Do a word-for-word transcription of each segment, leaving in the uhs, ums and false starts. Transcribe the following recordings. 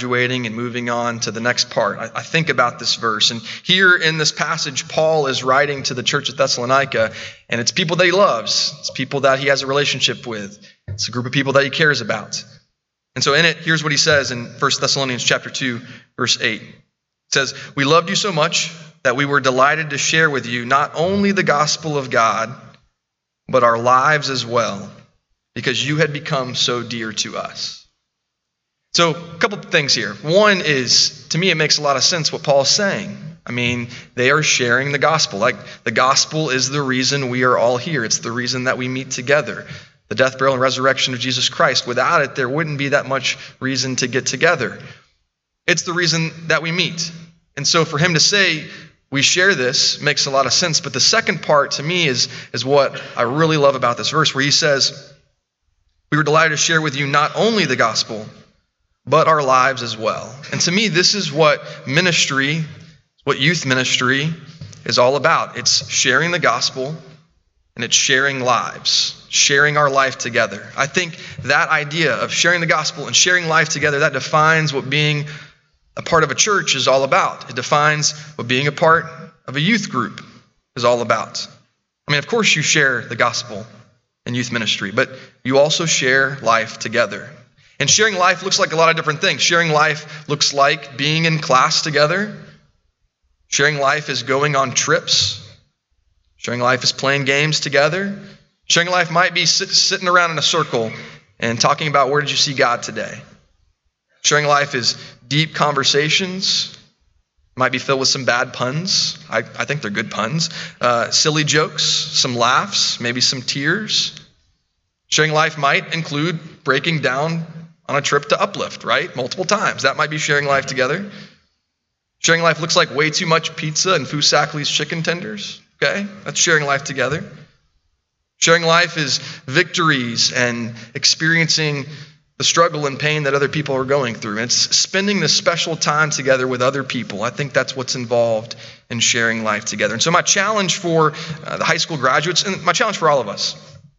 graduating and moving on to the next part, I, I think about this verse. And here in this passage, Paul is writing to the church at Thessalonica, and it's people that he loves. It's people that he has a relationship with. It's a group of people that he cares about. And so in it, here's what he says in First Thessalonians chapter two, verse eight. It says, "We loved you so much that we were delighted to share with you not only the gospel of God, but our lives as well, because you had become so dear to us." So a couple of things here. One is, to me, it makes a lot of sense what Paul's saying. I mean, they are sharing the gospel. Like, the gospel is the reason we are all here. It's the reason that we meet together. The death, burial, and resurrection of Jesus Christ. Without it, there wouldn't be that much reason to get together. It's the reason that we meet. And so for him to say we share this makes a lot of sense. But the second part, to me, is, is what I really love about this verse, where he says, "We were delighted to share with you not only the gospel, but our lives as well." And to me, this is what ministry, what youth ministry is all about. It's sharing the gospel, and it's sharing lives, sharing our life together. I think that idea of sharing the gospel and sharing life together, that defines what being a part of a church is all about. It defines what being a part of a youth group is all about. I mean, of course you share the gospel in youth ministry, but you also share life together. And sharing life looks like a lot of different things. Sharing life looks like being in class together. Sharing life is going on trips. Sharing life is playing games together. Sharing life might be sit, sitting around in a circle and talking about, where did you see God today? Sharing life is deep conversations. Might be filled with some bad puns. I, I think they're good puns. Uh, silly jokes, some laughs, maybe some tears. Sharing life might include breaking down on a trip to Uplift, right? Multiple times. That might be sharing life together. Sharing life looks like way too much pizza and Fusakli's chicken tenders. Okay? That's sharing life together. Sharing life is victories and experiencing the struggle and pain that other people are going through. And it's spending this special time together with other people. I think that's what's involved in sharing life together. And so my challenge for uh, the high school graduates, and my challenge for all of us,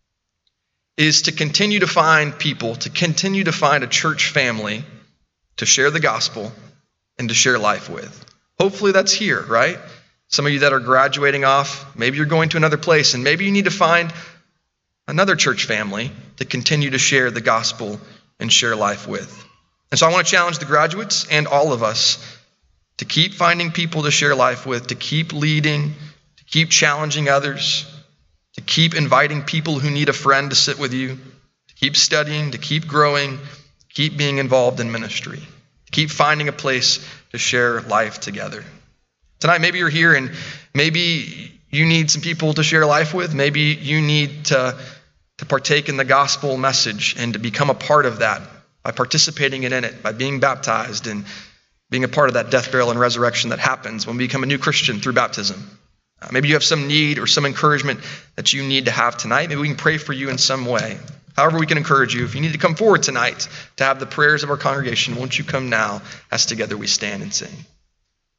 is to continue to find people, to continue to find a church family to share the gospel and to share life with. Hopefully that's here, right? Some of you that are graduating off, maybe you're going to another place, and maybe you need to find another church family to continue to share the gospel and share life with. And so I want to challenge the graduates and all of us to keep finding people to share life with, to keep leading, to keep challenging others, to keep inviting people who need a friend to sit with you, to keep studying, to keep growing, keep being involved in ministry, to keep finding a place to share life together. Tonight, maybe you're here and maybe you need some people to share life with. Maybe you need to, to partake in the gospel message and to become a part of that by participating in it, by being baptized and being a part of that death, burial, and resurrection that happens when we become a new Christian through baptism. Uh, maybe you have some need or some encouragement that you need to have tonight. Maybe we can pray for you in some way. However we can encourage you. If you need to come forward tonight to have the prayers of our congregation, won't you come now as together we stand and sing.